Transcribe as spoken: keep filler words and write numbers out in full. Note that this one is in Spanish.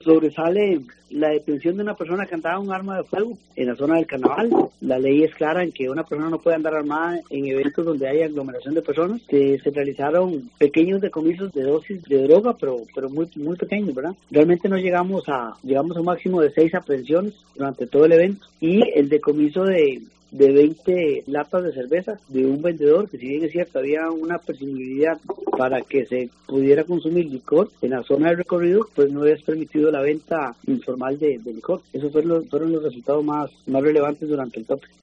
sobresale la detención de una persona que andaba un arma de fuego en la zona del carnaval. La ley es clara en que una persona no puede andar armada en eventos donde haya aglomeración de personas. Se, se realizaron pequeños decomisos de dosis de droga, pero pero muy muy pequeños, ¿verdad? Realmente no llegamos a llegamos a un máximo de seis aprehensiones durante todo el evento, y el decomiso de de veinte latas de cerveza de un vendedor, que si bien es cierto había una posibilidad para que se pudiera consumir licor en la zona de recorrido, pues no es permitido la venta informal de, de licor. Esos fueron los, fueron los resultados más, más relevantes durante el toque.